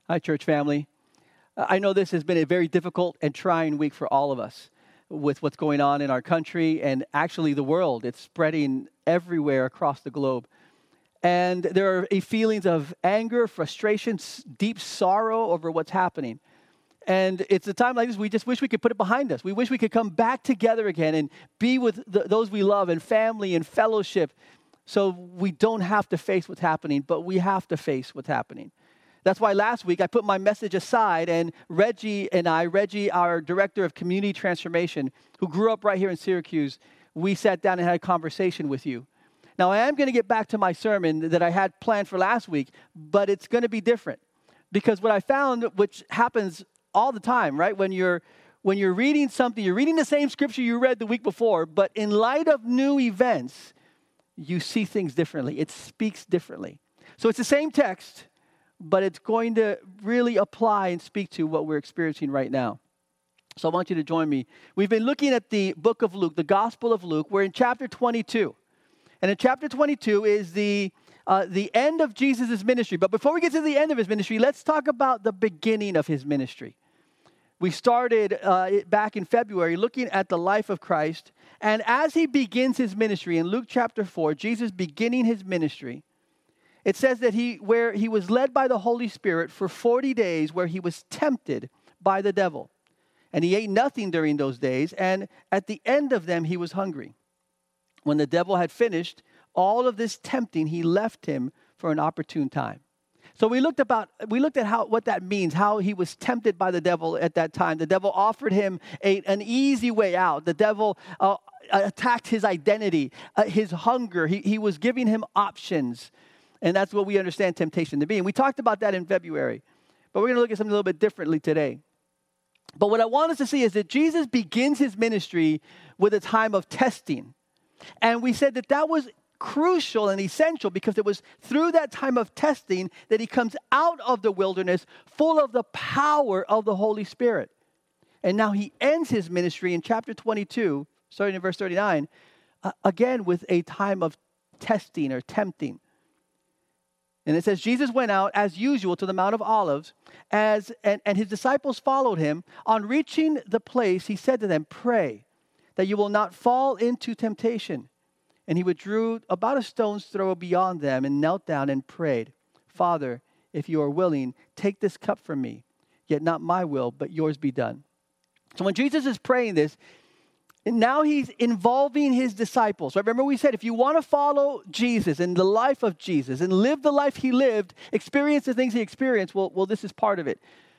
Hi, church family. I know this has been a very difficult and trying week for all of us with what's going on in our country and actually the world. It's spreading everywhere across the globe. And there are feelings of anger, frustration, deep sorrow over what's happening. And it's a time like this, we just wish we could put it behind us. We wish we could come back together again and be with those we love and family and fellowship so we don't have to face what's happening, but we have to face what's happening. That's why last week I put my message aside and Reggie, our director of community transformation, who grew up right here in Syracuse, we sat down and had a conversation with you. Now I am going to get back to my sermon that I had planned for last week, but it's going to be different. Because what I found, which happens all the time, right? When you're reading something, you're reading the same scripture you read the week before, but in light of new events, you see things differently. It speaks differently. So it's the same text, but it's going to really apply and speak to what we're experiencing right now. So I want you to join me. We've been looking at the book of Luke, the Gospel of Luke. We're in chapter 22. And in chapter 22 is the end of Jesus' ministry. But before we get to the end of his ministry, let's talk about the beginning of his ministry. We started back in February looking at the life of Christ. And as he begins his ministry in Luke chapter 4, Jesus beginning his ministry, it says that he was led by the Holy Spirit for 40 days where he was tempted by the devil. And he ate nothing during those days. And at the end of them, he was hungry. When the devil had finished all of this tempting, he left him for an opportune time. So we looked at what that means, how he was tempted by the devil at that time. The devil offered him an easy way out. The devil attacked his identity, his hunger. He was giving him options. And that's what we understand temptation to be. And we talked about that in February. But we're going to look at something a little bit differently today. But what I want us to see is that Jesus begins his ministry with a time of testing. And we said that was crucial and essential because it was through that time of testing that he comes out of the wilderness full of the power of the Holy Spirit. And now he ends his ministry in chapter 22, starting in verse 39, again with a time of testing or tempting. And it says, Jesus went out as usual to the Mount of Olives, and his disciples followed him. On reaching the place, he said to them, "Pray that you will not fall into temptation." And he withdrew about a stone's throw beyond them and knelt down and prayed, "Father, if you are willing, take this cup from me. Yet not my will, but yours be done." So when Jesus is praying this, and now he's involving his disciples. Remember we said if you want to follow Jesus and the life of Jesus and live the life he lived, experience the things he experienced, well, this is part of it.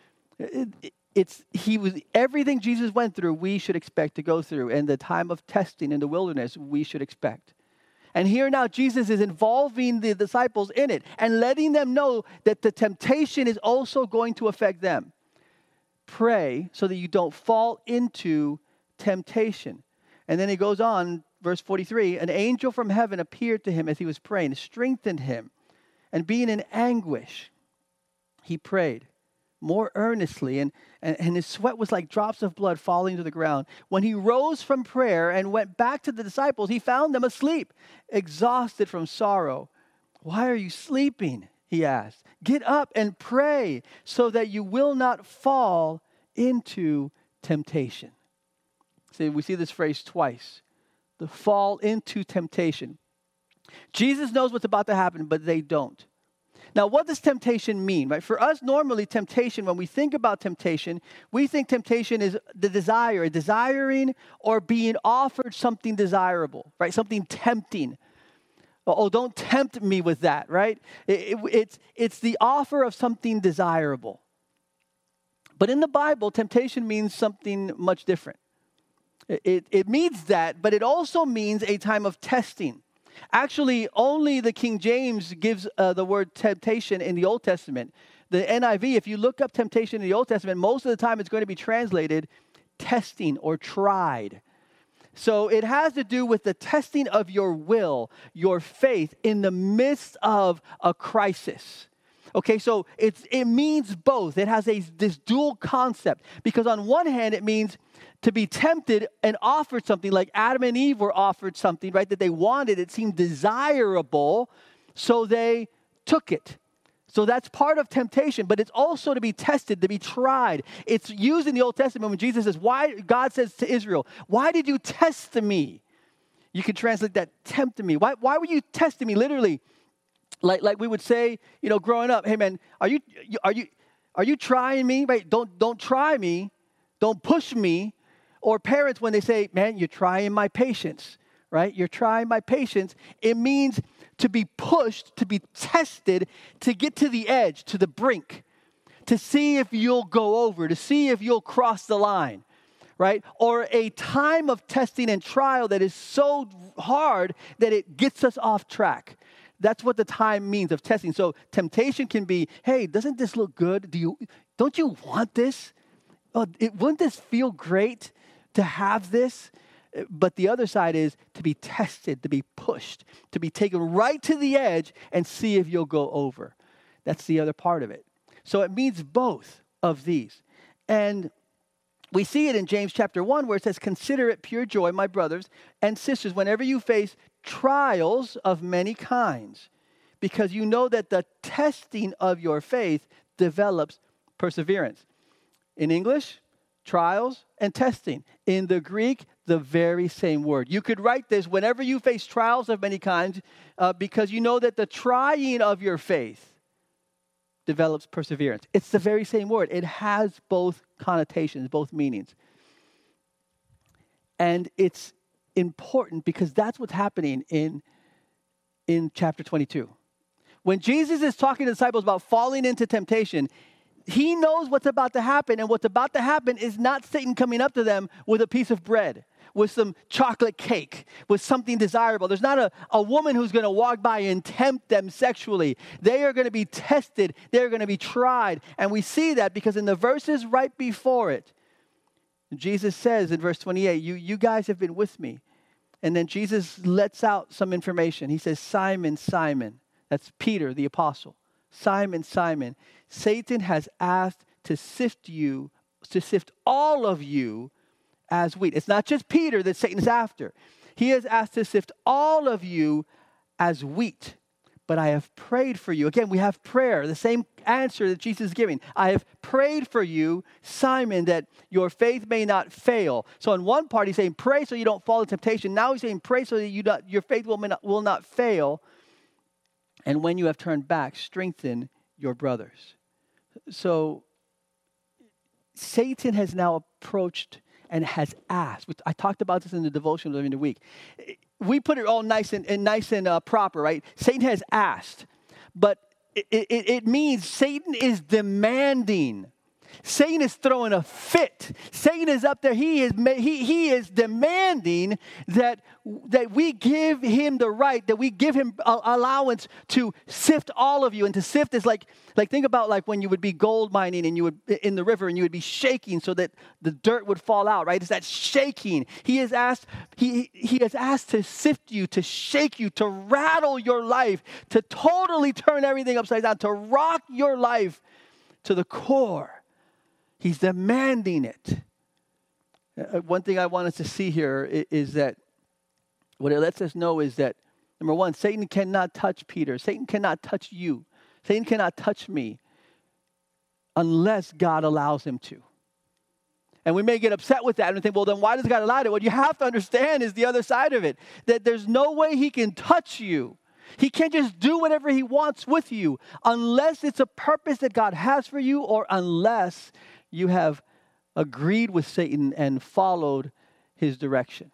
Everything Jesus went through, we should expect to go through. And the time of testing in the wilderness, we should expect. And here now Jesus is involving the disciples in it and letting them know that the temptation is also going to affect them. Pray so that you don't fall into temptation. And then he goes on, verse 43, an angel from heaven appeared to him as he was praying, strengthened him, and being in anguish, he prayed more earnestly, and his sweat was like drops of blood falling to the ground. When he rose from prayer and went back to the disciples, he found them asleep, exhausted from sorrow. "Why are you sleeping?" he asked. "Get up and pray so that you will not fall into temptation." See, we see this phrase twice. The fall into temptation. Jesus knows what's about to happen, but they don't. Now, what does temptation mean? Right? For us, normally, temptation, when we think about temptation, we think temptation is the desire, desiring or being offered something desirable, right? Something tempting. Oh, don't tempt me with that, right? It's the offer of something desirable. But in the Bible, temptation means something much different. It means that, but it also means a time of testing. Actually, only the King James gives the word temptation in the Old Testament. The NIV, if you look up temptation in the Old Testament, most of the time it's going to be translated testing or tried. So it has to do with the testing of your will, your faith in the midst of a crisis. Okay, so it means both. It has this dual concept because on one hand it means to be tempted and offered something like Adam and Eve were offered something, right, that they wanted. It seemed desirable, so they took it. So that's part of temptation, but it's also to be tested, to be tried. It's used in the Old Testament when Jesus says, why, God says to Israel, why did you test me? You could translate that, tempt me. Why were you testing me? Literally, like we would say, growing up, hey man, are you trying me? Right? Don't try me. Don't push me. Or parents, when they say, man, you're trying my patience, right? You're trying my patience. It means to be pushed, to be tested, to get to the edge, to the brink, to see if you'll go over, to see if you'll cross the line, right? Or a time of testing and trial that is so hard that it gets us off track. That's what the time means of testing. So temptation can be, hey, doesn't this look good? Don't you want this? Wouldn't this feel great to have this? But the other side is to be tested, to be pushed, to be taken right to the edge and see if you'll go over. That's the other part of it. So it means both of these. And we see it in James chapter 1 where it says, consider it pure joy, my brothers and sisters, whenever you face trials of many kinds, because you know that the testing of your faith develops perseverance. In English, trials and testing. In the Greek, the very same word. You could write this, whenever you face trials of many kinds, because you know that the trying of your faith develops perseverance. It's the very same word. It has both connotations, both meanings. And it's important because that's what's happening in chapter 22. When Jesus is talking to the disciples about falling into temptation, he knows what's about to happen, and what's about to happen is not Satan coming up to them with a piece of bread, with some chocolate cake, with something desirable. There's not a woman who's going to walk by and tempt them sexually. They are going to be tested. They're going to be tried. And we see that because in the verses right before it, Jesus says in verse 28, you guys have been with me. And then Jesus lets out some information. He says, Simon, Simon. That's Peter, the apostle. Simon, Simon, Satan has asked to sift all of you as wheat. It's not just Peter that Satan is after. He has asked to sift all of you as wheat. But I have prayed for you. Again, we have prayer, the same answer that Jesus is giving. I have prayed for you, Simon, that your faith may not fail. So in one part, he's saying, pray so you don't fall into temptation. Now he's saying, pray so that your faith will not fail. And when you have turned back, strengthen your brothers. So Satan has now approached and has asked. I talked about this in the devotion during the week. We put it all nice and proper, right? Satan has asked, but it means Satan is demanding. Satan is throwing a fit. Satan is up there. He is demanding that we give him the right, that we give him allowance to sift all of you. And to sift is like think about like when you would be gold mining and you would in the river and you would be shaking so that the dirt would fall out, right? It's that shaking. He has asked to sift you, to shake you, to rattle your life, to totally turn everything upside down, to rock your life to the core. He's demanding it. One thing I want us to see here is that what it lets us know is that, number one, Satan cannot touch Peter. Satan cannot touch you. Satan cannot touch me unless God allows him to. And we may get upset with that and think, well, then why does God allow it? What you have to understand is the other side of it, that there's no way he can touch you. He can't just do whatever he wants with you unless it's a purpose that God has for you or unless you have agreed with Satan and followed his direction.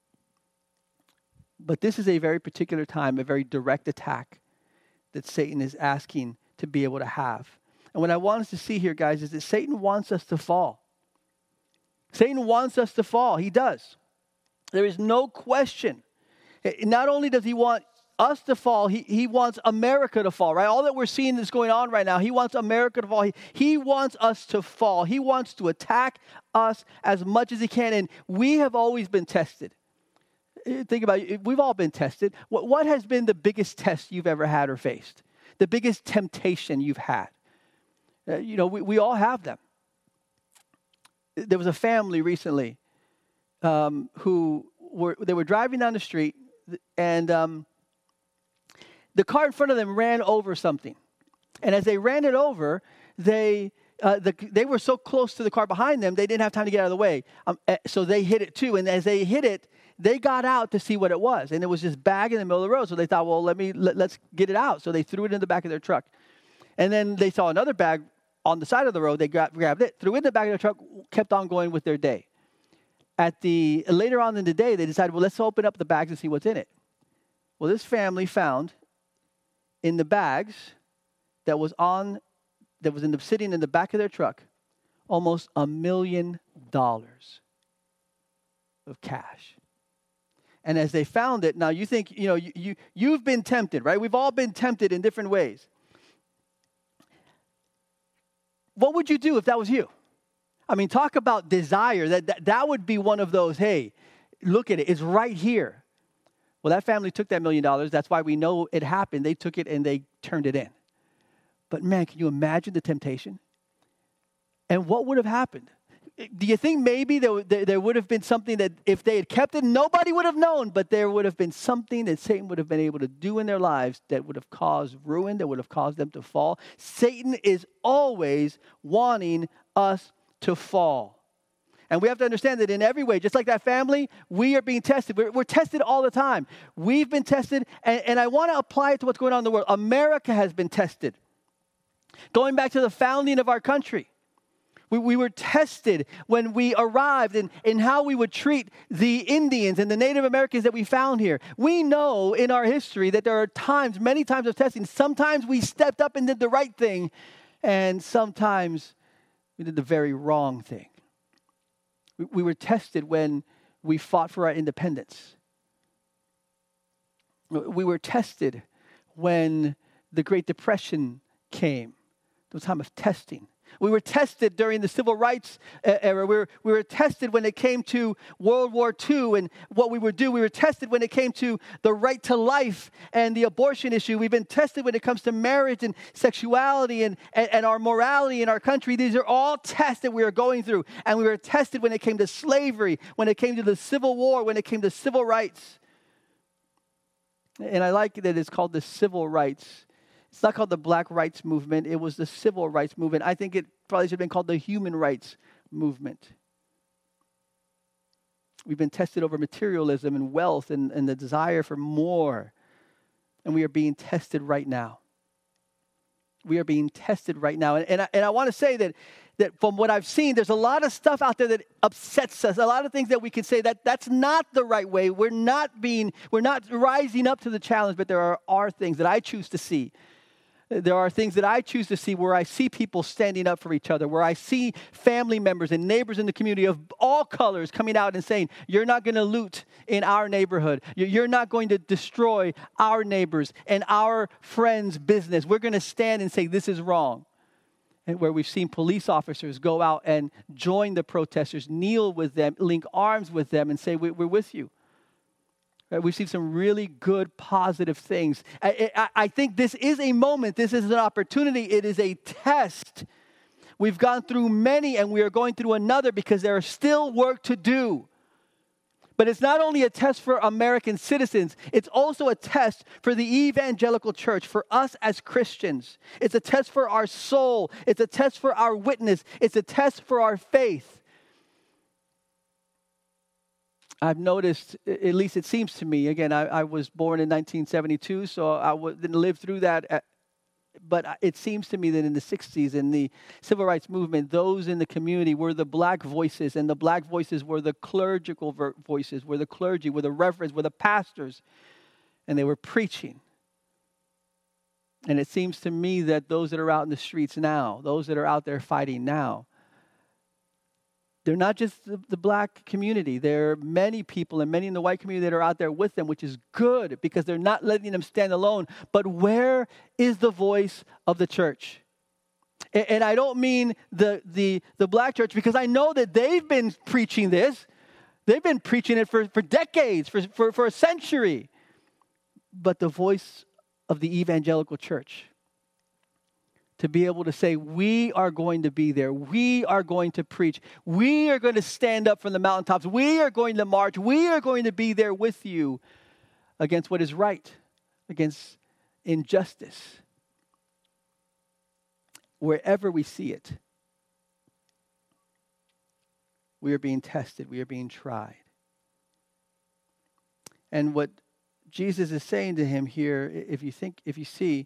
But this is a very particular time, a very direct attack that Satan is asking to be able to have. And what I want us to see here, guys, is that Satan wants us to fall. Satan wants us to fall. He does. There is no question. Not only does he want us to fall, he wants America to fall, right? All that we're seeing that's going on right now, he wants America to fall. He wants us to fall. He wants to attack us as much as he can. And we have always been tested. Think about it. We've all been tested. What has been the biggest test you've ever had or faced? The biggest temptation you've had? We all have them. There was a family recently who were driving down the street and the car in front of them ran over something. And as they ran it over, they were so close to the car behind them, they didn't have time to get out of the way. So they hit it too. And as they hit it, they got out to see what it was. And it was this bag in the middle of the road. So they thought, well, let's get it out. So they threw it in the back of their truck. And then they saw another bag on the side of the road. They grabbed it, threw it in the back of their truck, kept on going with their day. Later on in the day, they decided, well, let's open up the bags and see what's in it. Well, this family found in the bags sitting in the back of their truck, almost $1 million of cash. And as they found it, now you think, you've been tempted, right? We've all been tempted in different ways. What would you do if that was you? I mean, talk about desire. That would be one of those, hey, look at it. It's right here. Well, that family took that $1 million. That's why we know it happened. They took it and they turned it in. But man, can you imagine the temptation? And what would have happened? Do you think maybe there would have been something that if they had kept it, nobody would have known, but there would have been something that Satan would have been able to do in their lives that would have caused ruin, that would have caused them to fall? Satan is always wanting us to fall. And we have to understand that in every way, just like that family, we are being tested. We're tested all the time. We've been tested, and I want to apply it to what's going on in the world. America has been tested. Going back to the founding of our country, we were tested when we arrived in how we would treat the Indians and the Native Americans that we found here. We know in our history that there are times, many times of testing. Sometimes we stepped up and did the right thing, and sometimes we did the very wrong thing. We were tested when we fought for our independence. We were tested when the Great Depression came. It was a time of testing. We were tested during the Civil Rights era. We were tested when it came to World War II and what we would do. We were tested when it came to the right to life and the abortion issue. We've been tested when it comes to marriage and sexuality and our morality in our country. These are all tests that we are going through. And we were tested when it came to slavery, when it came to the Civil War, when it came to civil rights. And I like that it's called the civil rights. It's not called the Black Rights Movement. It was the Civil Rights Movement. I think it probably should have been called the Human Rights Movement. We've been tested over materialism and wealth and the desire for more. And we are being tested right now. We are being tested right now. And I want to say that from what I've seen, there's a lot of stuff out there that upsets us. A lot of things that we can say that's not the right way. We're not rising up to the challenge, but there are things that I choose to see. There are things that I choose to see where I see people standing up for each other, where I see family members and neighbors in the community of all colors coming out and saying, you're not going to loot in our neighborhood. You're not going to destroy our neighbors and our friends' business. We're going to stand and say this is wrong. And where we've seen police officers go out and join the protesters, kneel with them, link arms with them and say, we're with you. We've seen some really good, positive things. I think this is a moment. This is an opportunity. It is a test. We've gone through many, and we are going through another because there is still work to do. But it's not only a test for American citizens. It's also a test for the evangelical church, for us as Christians. It's a test for our soul. It's a test for our witness. It's a test for our faith. I've noticed, at least it seems to me, again, I was born in 1972, so I didn't live through that. But it seems to me that in the 60s, in the civil rights movement, those in the community were the black voices, and the black voices were the clerical voices, were the clergy, were the reverends, were the pastors, and they were preaching. And it seems to me that those that are out in the streets now, those that are out there fighting now, they're not just the black community. There are many people and many in the white community that are out there with them, which is good because they're not letting them stand alone. But where is the voice of the church? And I don't mean the black church, because I know that they've been preaching this. They've been preaching it for decades, for a century. But the voice of the evangelical church, to be able to say, we are going to be there. We are going to preach. We are going to stand up from the mountaintops. We are going to march. We are going to be there with you against what is right, against injustice. wherever we see it, we are being tested. We are being tried. And what Jesus is saying to him here, if you see,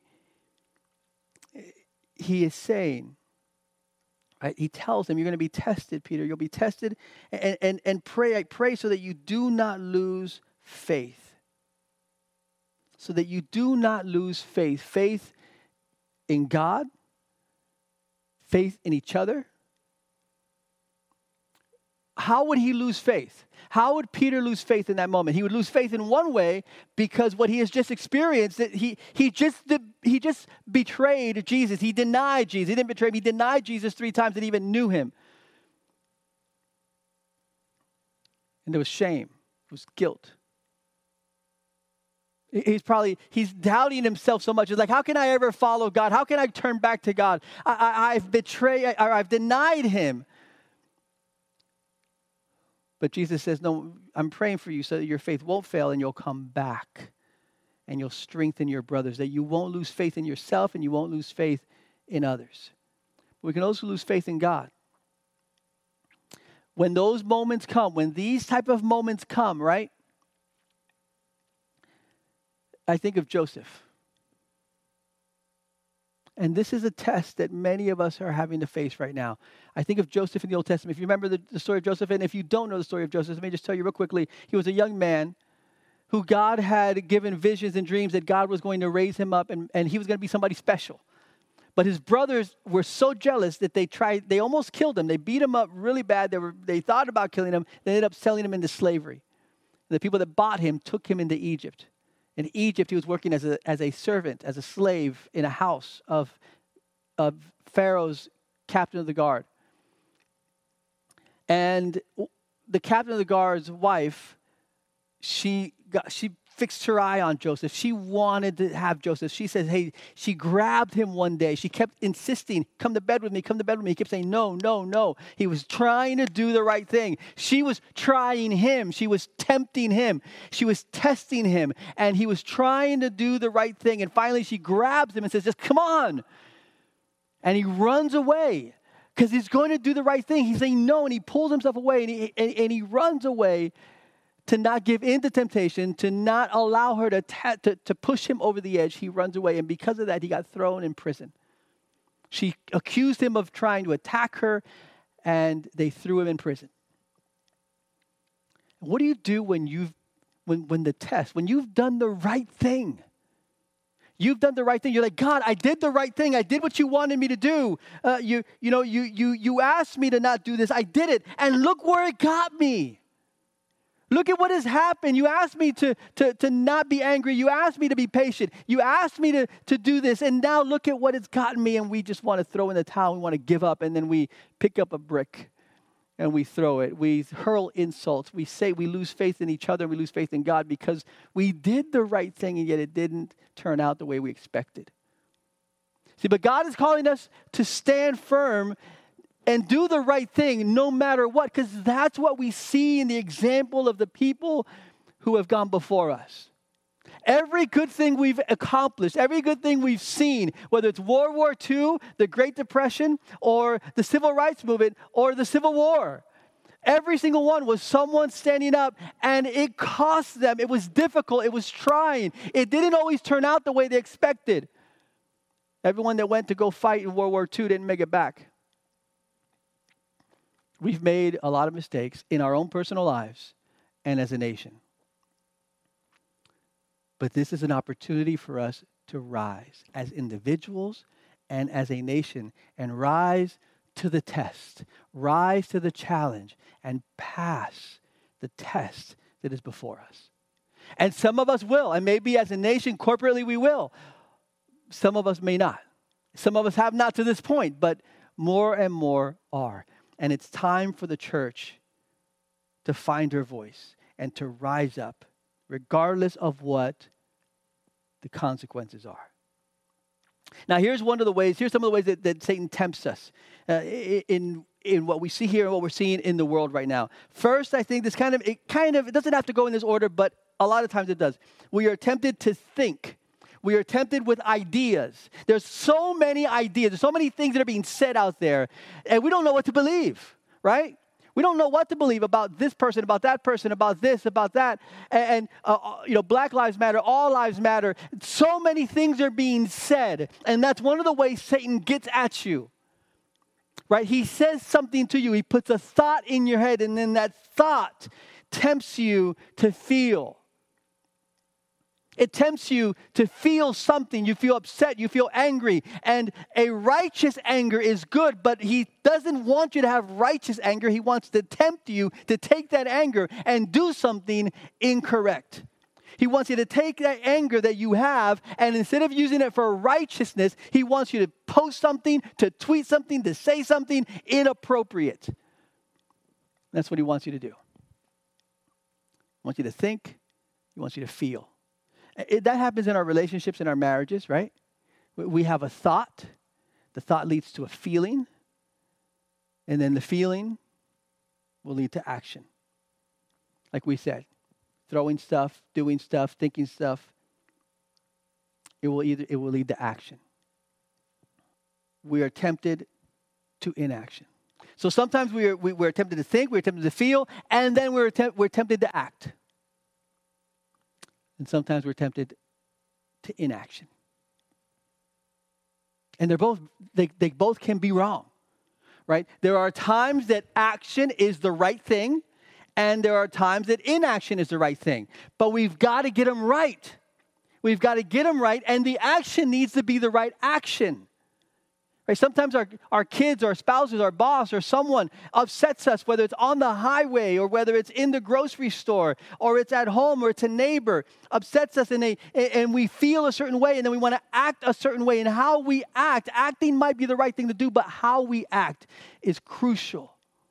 he is saying, right? He tells him, you're going to be tested, Peter. You'll be tested, and pray so that you do not lose faith. So that you do not lose faith. Faith in God, faith in each other. How would he lose faith? How would Peter lose faith in that moment? He would lose faith in one way because what he has just experienced, that he just betrayed Jesus. He denied Jesus. He didn't betray him. He denied Jesus 3 times and even knew him. And there was shame. There was guilt. He's doubting himself so much. It's like, how can I ever follow God? How can I turn back to God? I've denied him. But Jesus says, no, I'm praying for you so that your faith won't fail and you'll come back and you'll strengthen your brothers, that you won't lose faith in yourself and you won't lose faith in others. We can also lose faith in God. When those moments come, when these type of moments come, right? I think of Joseph. And this is a test that many of us are having to face right now. I think of Joseph in the Old Testament. If you remember the story of Joseph, and if you don't know the story of Joseph, let me just tell you real quickly. He was a young man who God had given visions and dreams that God was going to raise him up and he was going to be somebody special. But his brothers were so jealous that they almost killed him. They beat him up really bad. They thought about killing him. They ended up selling him into slavery. The people that bought him took him into Egypt. In Egypt, he was working as a servant, as a slave in a house of Pharaoh's captain of the guard. And the captain of the guard's wife, she fixed her eye on Joseph. She wanted to have Joseph. She says, hey, she grabbed him one day. She kept insisting, come to bed with me, come to bed with me. He kept saying, no, no, no. He was trying to do the right thing. She was trying him. She was tempting him. She was testing him. And he was trying to do the right thing. And finally she grabs him and says, just come on. And he runs away because he's going to do the right thing. He's saying no, and he pulls himself away and he runs away to not give in to temptation, to not allow her to push him over the edge. He runs away, and because of that, he got thrown in prison. She accused him of trying to attack her, and they threw him in prison. What do you do when you've done the right thing? You've done the right thing. You're like, God, I did the right thing. I did what you wanted me to do. You asked me to not do this. I did it, and look where it got me. Look at what has happened. You asked me to not be angry. You asked me to be patient. You asked me to do this. And now look at what it's gotten me. And we just want to throw in the towel. We want to give up. And then we pick up a brick and we throw it. We hurl insults. We say we lose faith in each other. We lose faith in God because we did the right thing and yet it didn't turn out the way we expected. See, but God is calling us to stand firm and do the right thing no matter what, because that's what we see in the example of the people who have gone before us. Every good thing we've accomplished, every good thing we've seen, whether it's World War II, the Great Depression, or the Civil Rights Movement, or the Civil War, every single one was someone standing up, and it cost them. It was difficult. It was trying. It didn't always turn out the way they expected. Everyone that went to go fight in World War II didn't make it back. We've made a lot of mistakes in our own personal lives and as a nation. But this is an opportunity for us to rise as individuals and as a nation and rise to the test, rise to the challenge and pass the test that is before us. And some of us will, and maybe as a nation, corporately we will. Some of us may not. Some of us have not to this point, but more and more are. And it's time for the church to find her voice and to rise up, regardless of what the consequences are. Now, here's some of the ways that Satan tempts us in what we see here and what we're seeing in the world right now. First, I think it doesn't have to go in this order, but a lot of times it does. We are tempted to think. We are tempted with ideas. There's so many ideas. There's so many things that are being said out there, and we don't know what to believe, right? We don't know what to believe about this person, about that person, about this, about that. And Black Lives Matter, all lives matter. So many things are being said. And that's one of the ways Satan gets at you, right? He says something to you. He puts a thought in your head, and then that thought tempts you to feel. It tempts you to feel something. You feel upset. You feel angry. And a righteous anger is good, but he doesn't want you to have righteous anger. He wants to tempt you to take that anger and do something incorrect. He wants you to take that anger that you have, and instead of using it for righteousness, he wants you to post something, to tweet something, to say something inappropriate. That's what he wants you to do. He wants you to think. He wants you to feel. That happens in our relationships, in our marriages, right? We have a thought. The thought leads to a feeling. And then the feeling will lead to action. Like we said, throwing stuff, doing stuff, thinking stuff. It will lead to action. We are tempted to inaction. So sometimes we're tempted to think, we're tempted to feel, and then we're tempted to act. And sometimes we're tempted to inaction. And they both can be wrong, right? There are times that action is the right thing, and there are times that inaction is the right thing. But we've got to get them right. We've got to get them right, and the action needs to be the right action. Right? Sometimes our kids, our spouses, our boss, or someone upsets us, whether it's on the highway or whether it's in the grocery store or it's at home or it's a neighbor, upsets us and we feel a certain way and then we want to act a certain way. And how we act, acting might be the right thing to do, but how we act is crucial.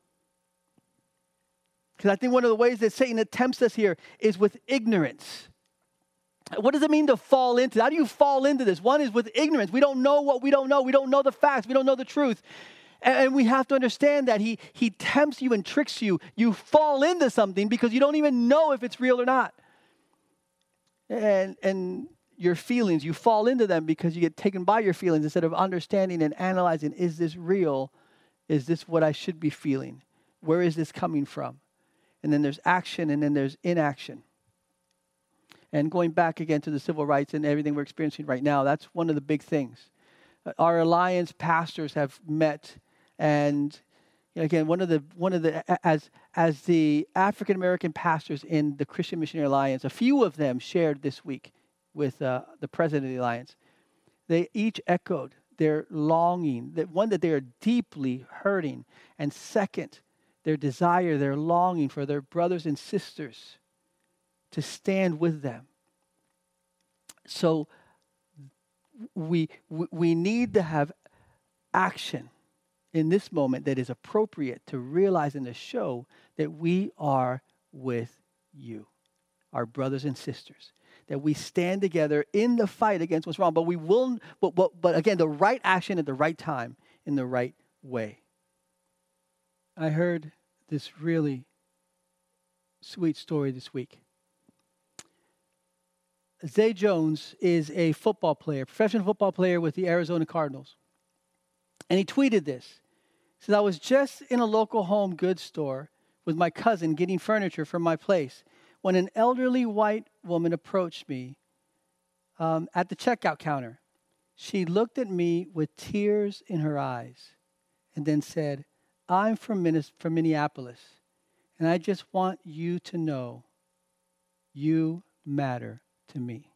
Because I think one of the ways that Satan tempts us here is with ignorance. What does it mean to fall into? How do you fall into this? One is with ignorance. We don't know what we don't know. We don't know the facts. We don't know the truth. And we have to understand that he tempts you and tricks you. You fall into something because you don't even know if it's real or not. And your feelings, you fall into them because you get taken by your feelings instead of understanding and analyzing, is this real? Is this what I should be feeling? Where is this coming from? And then there's action and then there's inaction. And going back again to the civil rights and everything we're experiencing right now, that's one of the big things. Our alliance pastors have met, and again, one of the as the African American pastors in the Christian Missionary Alliance, a few of them shared this week with the president of the alliance. They each echoed their longing, that they are deeply hurting, and second, their desire, their longing for their brothers and sisters to stand with them. So we need to have action in this moment that is appropriate to realize and to show that we are with you, our brothers and sisters, that we stand together in the fight against what's wrong. But we will, but again, the right action at the right time in the right way. I heard this really sweet story this week. Zay Jones is a football player, professional football player with the Arizona Cardinals. And he tweeted this. He says, I was just in a local home goods store with my cousin getting furniture for my place when an elderly white woman approached me at the checkout counter. She looked at me with tears in her eyes and then said, I'm from Minneapolis, and I just want you to know you matter to me.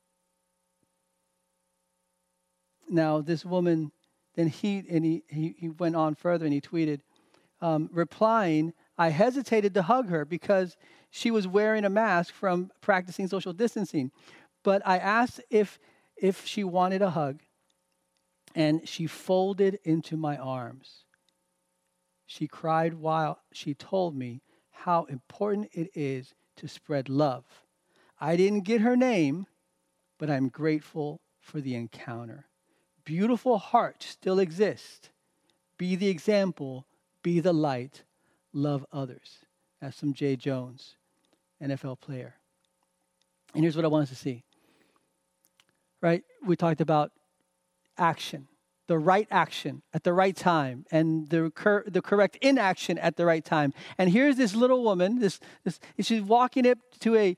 Now, this woman, then he went on further and he tweeted, replying, I hesitated to hug her because she was wearing a mask from practicing social distancing. But I asked if she wanted a hug, and she folded into my arms. She cried while she told me how important it is to spread love. I didn't get her name, but I'm grateful for the encounter. Beautiful hearts still exist. Be the example, be the light, love others. That's from Zay Jones, NFL player. And here's what I want us to see. right? We talked about action, the right action at the right time, and the correct inaction at the right time. And here's this little woman. She's walking up to a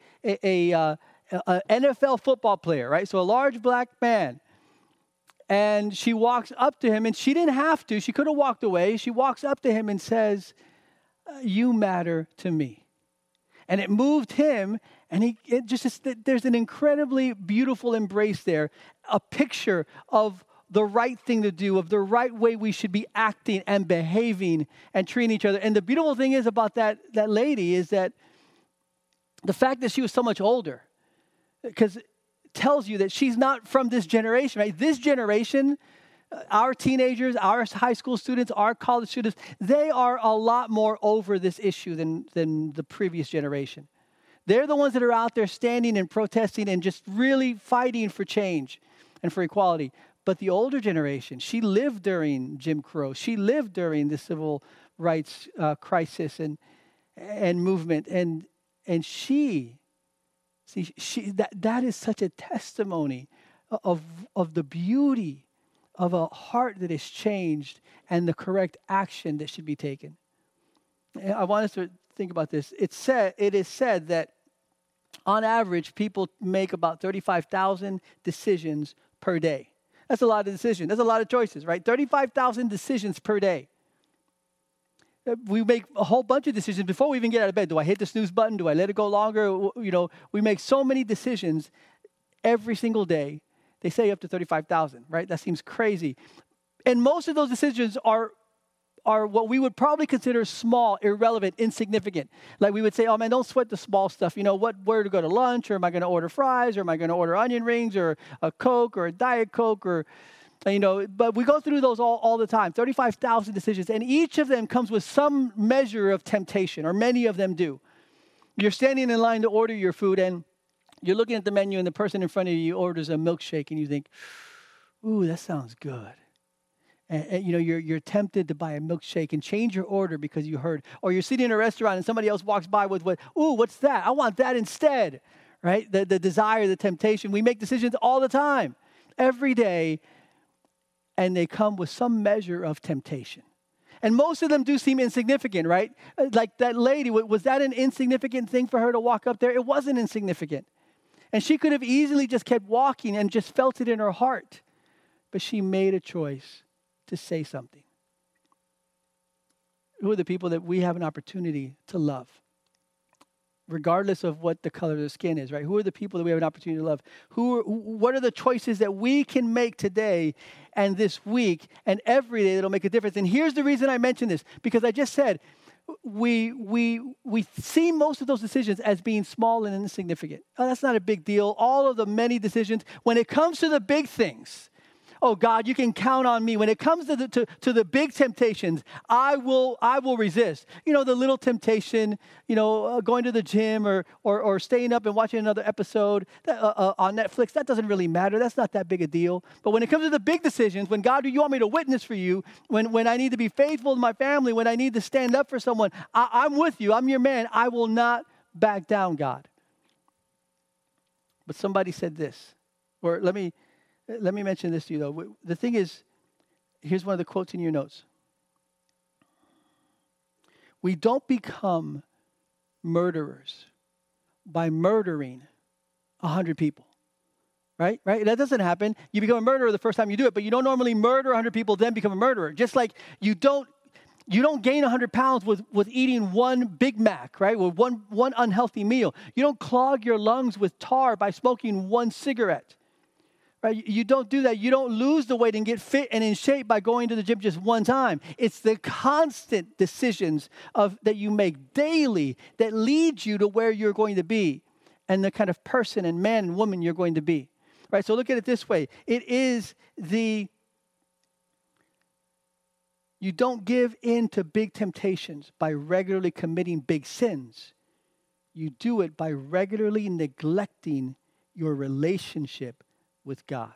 NFL football player, right? So a large black man. And she walks up to him, and she didn't have to. She could have walked away. She walks up to him and says, "You matter to me." And it moved him, and there's an incredibly beautiful embrace there, a picture of the right thing to do, of the right way we should be acting and behaving and treating each other. And the beautiful thing is about that lady is that the fact that she was so much older, because tells you that she's not from this generation, right? This generation, our teenagers, our high school students, our college students, they are a lot more over this issue than the previous generation. They're the ones that are out there standing and protesting and just really fighting for change and for equality. But the older generation, she lived during Jim Crow. She lived during the civil rights crisis and movement. And that is such a testimony of the beauty of a heart that is changed and the correct action that should be taken. And I want us to think about this. It is said that on average, people make about 35,000 decisions per day. That's a lot of decisions. That's a lot of choices, right? 35,000 decisions per day. We make a whole bunch of decisions before we even get out of bed. Do I hit the snooze button? Do I let it go longer? We make so many decisions every single day. They say up to 35,000, right? That seems crazy. And most of those decisions are what we would probably consider small, irrelevant, insignificant. Like we would say, oh man, don't sweat the small stuff. Where to go to lunch, or am I going to order fries, or am I going to order onion rings, or a Coke, or a Diet Coke, or but we go through those all the time, 35,000 decisions, and each of them comes with some measure of temptation, or many of them do. You're standing in line to order your food, and you're looking at the menu, and the person in front of you orders a milkshake, and you think, ooh, that sounds good. And you're tempted to buy a milkshake and change your order because you heard. Or you're sitting in a restaurant, and somebody else walks by with ooh, what's that? I want that instead, right? The desire, the temptation. We make decisions all the time, every day, and they come with some measure of temptation. And most of them do seem insignificant, right? Like that lady, was that an insignificant thing for her to walk up there? It wasn't insignificant. And she could have easily just kept walking and just felt it in her heart. But she made a choice to say something. Who are the people that we have an opportunity to love? Regardless of what the color of their skin is, right? Who are the people that we have an opportunity to love? What are the choices that we can make today and this week and every day that'll make a difference? And here's the reason I mention this, because I just said we see most of those decisions as being small and insignificant. Oh, that's not a big deal. All of the many decisions, when it comes to the big things, oh God, you can count on me. When it comes to the big temptations, I will resist. The little temptation, going to the gym or staying up and watching another episode on Netflix, that doesn't really matter. That's not that big a deal. But when it comes to the big decisions, when God, do you want me to witness for you? When I need to be faithful to my family, when I need to stand up for someone, I'm with you. I'm your man. I will not back down, God. But somebody said this, or let me mention this to you, though. The thing is, here's one of the quotes in your notes. We don't become murderers by murdering 100 people, right? That doesn't happen. You become a murderer the first time you do it, but you don't normally murder 100 people, then become a murderer. Just like you don't gain 100 pounds with eating one Big Mac, right? With one unhealthy meal. You don't clog your lungs with tar by smoking one cigarette. Right? You don't do that. You don't lose the weight and get fit and in shape by going to the gym just one time. It's the constant decisions that you make daily that lead you to where you're going to be and the kind of person and man and woman you're going to be. Right? So look at it this way. It is you don't give in to big temptations by regularly committing big sins. You do it by regularly neglecting your relationship with God.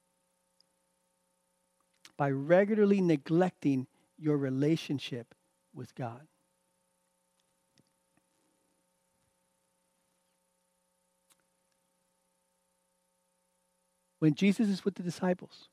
By regularly neglecting your relationship with God. When Jesus is with the disciples,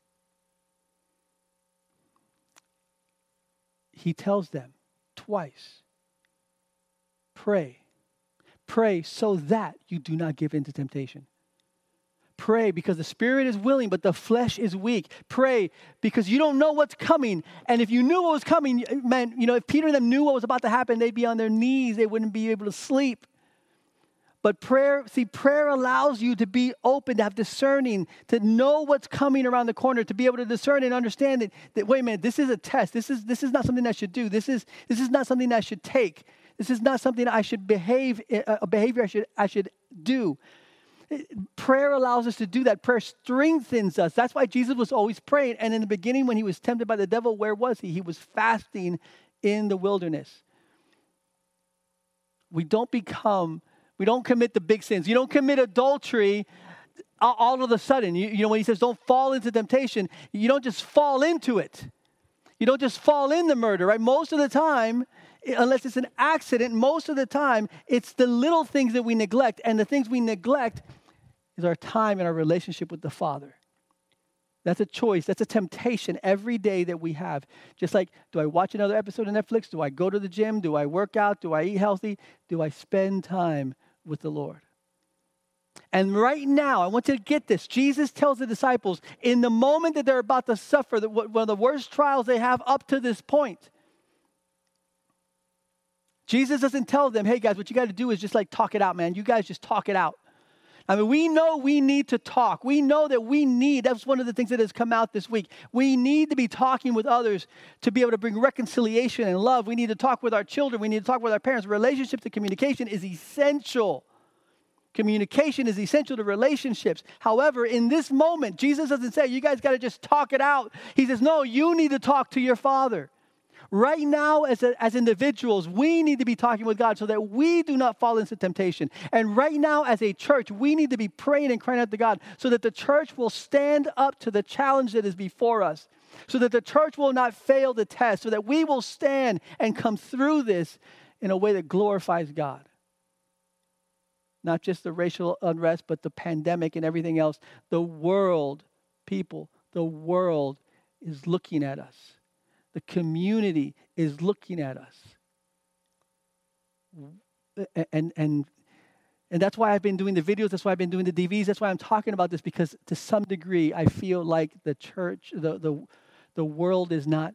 he tells them twice, pray. Pray so that you do not give in to temptation. Pray because the spirit is willing, but the flesh is weak. Pray because you don't know what's coming. And if you knew what was coming, man, if Peter and them knew what was about to happen, they'd be on their knees. They wouldn't be able to sleep. But prayer allows you to be open, to have discerning, to know what's coming around the corner, to be able to discern and understand that wait a minute, this is a test. This is not something I should do. This is not something I should take. This is not something I should a behavior I should do. Prayer allows us to do that. Prayer strengthens us. That's why Jesus was always praying. And in the beginning, when he was tempted by the devil, where was he? He was fasting in the wilderness. We don't commit the big sins. You don't commit adultery all of a sudden. When he says don't fall into temptation, you don't just fall into it. You don't just fall into murder, right? Most of the time, unless it's an accident, most of the time, it's the little things that we neglect. And the things we neglect is our time and our relationship with the Father. That's a choice. That's a temptation every day that we have. Just like, do I watch another episode of Netflix? Do I go to the gym? Do I work out? Do I eat healthy? Do I spend time with the Lord? And right now, I want you to get this. Jesus tells the disciples, in the moment that they're about to suffer, one of the worst trials they have up to this point, Jesus doesn't tell them, hey guys, what you got to do is just like talk it out, man. You guys just talk it out. I mean, we know we need to talk. We know that that's one of the things that has come out this week. We need to be talking with others to be able to bring reconciliation and love. We need to talk with our children. We need to talk with our parents. Relationship to communication is essential. Communication is essential to relationships. However, in this moment, Jesus doesn't say, you guys got to just talk it out. He says, no, you need to talk to your Father. Right now, as individuals, we need to be talking with God so that we do not fall into temptation. And right now, as a church, we need to be praying and crying out to God so that the church will stand up to the challenge that is before us, so that the church will not fail the test, so that we will stand and come through this in a way that glorifies God. Not just the racial unrest, but the pandemic and everything else. The world, people, the world is looking at us. The community is looking at us. And that's why I've been doing the videos. That's why I've been doing the DVDs. That's why I'm talking about this, because to some degree, I feel like the church, the world is not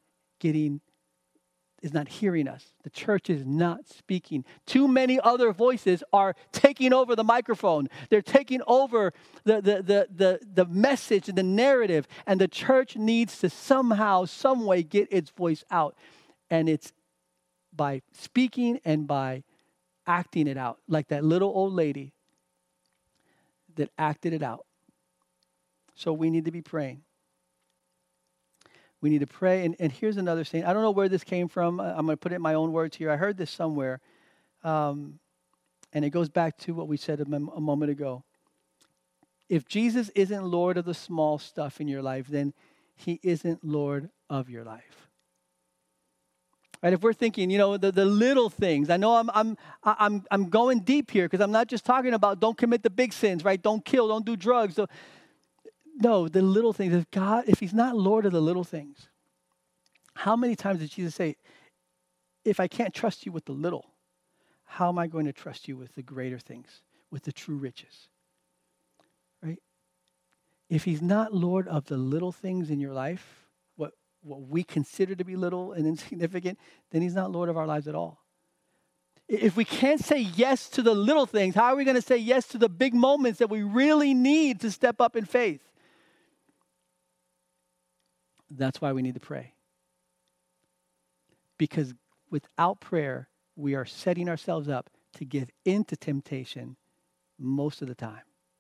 hearing us. The church is not speaking. Too many other voices are taking over the microphone. They're taking over the message, the narrative, and the church needs to somehow, some way get its voice out. And it's by speaking and by acting it out, like that little old lady that acted it out. So we need to be praying. We need to pray. And here's another saying. I don't know where this came from. I'm going to put it in my own words here. I heard this somewhere. And it goes back to what we said a moment ago. If Jesus isn't Lord of the small stuff in your life, then he isn't Lord of your life. Right? If we're thinking, the little things. I know I'm going deep here, because I'm not just talking about don't commit the big sins, right? Don't kill, don't do drugs. No, the little things. If he's not Lord of the little things, how many times did Jesus say, if I can't trust you with the little, how am I going to trust you with the greater things, with the true riches? Right? If he's not Lord of the little things in your life, what we consider to be little and insignificant, then he's not Lord of our lives at all. If we can't say yes to the little things, how are we going to say yes to the big moments that we really need to step up in faith? That's why we need to pray. Because without prayer, we are setting ourselves up to give into temptation most of the time.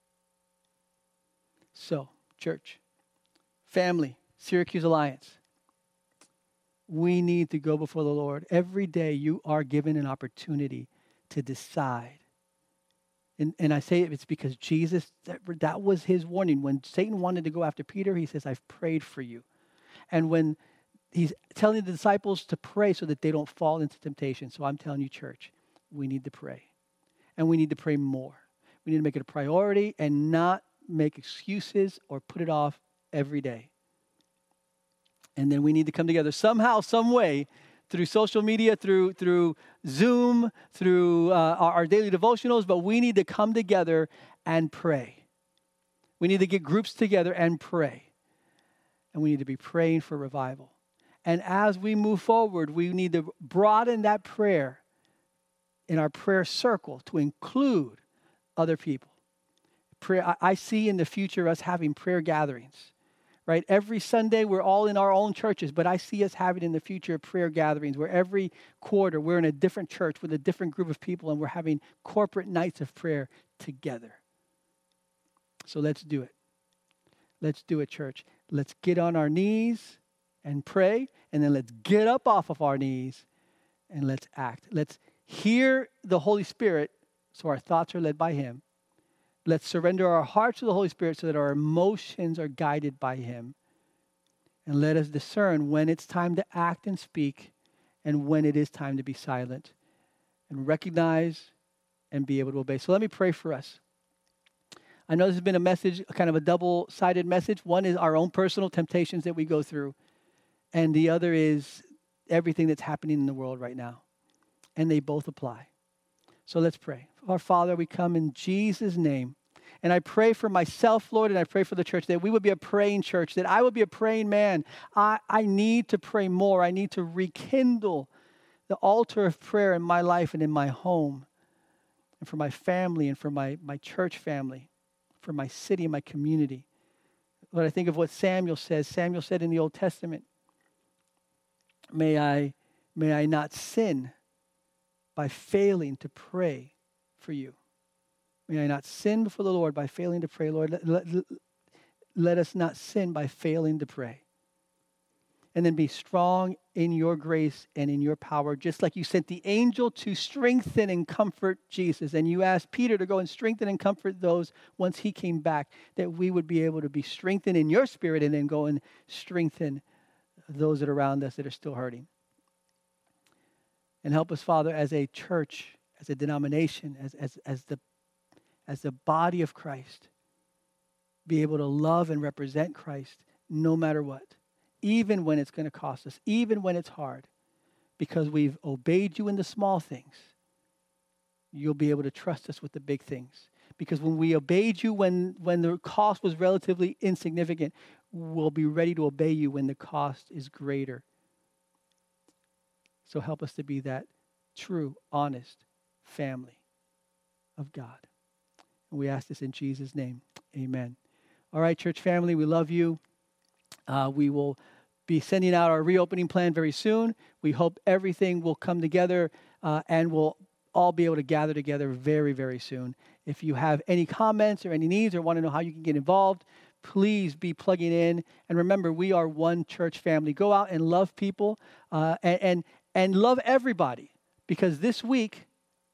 So, church, family, Syracuse Alliance, we need to go before the Lord. Every day you are given an opportunity to decide. And I say it's because Jesus, that was his warning. When Satan wanted to go after Peter, he says, I've prayed for you. And when he's telling the disciples to pray so that they don't fall into temptation. So I'm telling you, church, we need to pray. And we need to pray more. We need to make it a priority and not make excuses or put it off every day. And then we need to come together somehow, some way, through social media, through Zoom, through our daily devotionals, but we need to come together and pray. We need to get groups together and pray. And we need to be praying for revival. And as we move forward, we need to broaden that prayer in our prayer circle to include other people. Prayer, I see in the future us having prayer gatherings, right? Every Sunday, we're all in our own churches, but I see us having in the future prayer gatherings where every quarter we're in a different church with a different group of people and we're having corporate nights of prayer together. So let's do it. Let's do it, church. Let's get on our knees and pray, and then let's get up off of our knees and let's act. Let's hear the Holy Spirit so our thoughts are led by Him. Let's surrender our hearts to the Holy Spirit so that our emotions are guided by Him. And let us discern when it's time to act and speak and when it is time to be silent and recognize and be able to obey. So let me pray for us. I know this has been a message, kind of a double-sided message. One is our own personal temptations that we go through, and the other is everything that's happening in the world right now. And they both apply. So let's pray. Our Father, we come in Jesus' name. And I pray for myself, Lord, and I pray for the church that we would be a praying church, that I would be a praying man. I need to pray more. I need to rekindle the altar of prayer in my life and in my home, and for my family and for my church family, for my city and my community. Lord, I think of what Samuel says. Samuel said in the Old Testament, may I not sin by failing to pray for you. May I not sin before the Lord by failing to pray. Lord, let us not sin by failing to pray. And then be strong in your grace and in your power, just like you sent the angel to strengthen and comfort Jesus. And you asked Peter to go and strengthen and comfort those once he came back, that we would be able to be strengthened in your spirit and then go and strengthen those that are around us that are still hurting. And help us, Father, as a church, as a denomination, as the body of Christ, be able to love and represent Christ no matter what, even when it's going to cost us, even when it's hard, because we've obeyed you in the small things. You'll be able to trust us with the big things. Because when we obeyed you when the cost was relatively insignificant, we'll be ready to obey you when the cost is greater. So help us to be that true, honest family of God. And we ask this in Jesus' name. Amen. All right, church family, we love you. We will be sending out our reopening plan very soon. We hope everything will come together and we'll all be able to gather together very, very soon. If you have any comments or any needs or want to know how you can get involved, please be plugging in. And remember, we are one church family. Go out and love people and love everybody. Because this week,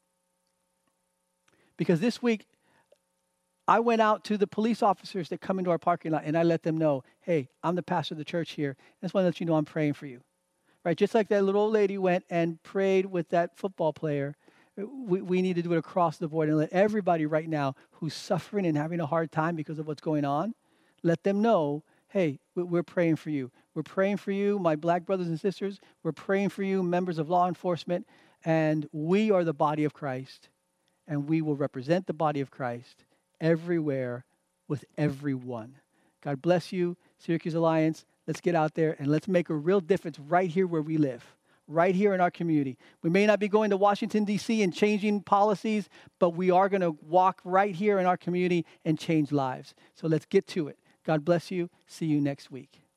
I went out to the police officers that come into our parking lot and I let them know, hey, I'm the pastor of the church here. I just want to let you know I'm praying for you. Right? Just like that little old lady went and prayed with that football player, we need to do it across the board and let everybody right now who's suffering and having a hard time because of what's going on, let them know, hey, we're praying for you. We're praying for you, my black brothers and sisters. We're praying for you, members of law enforcement. And we are the body of Christ. And we will represent the body of Christ everywhere with everyone. God bless you, Syracuse Alliance. Let's get out there and let's make a real difference right here where we live, right here in our community. We may not be going to Washington, D.C. and changing policies, but we are going to walk right here in our community and change lives. So let's get to it. God bless you. See you next week.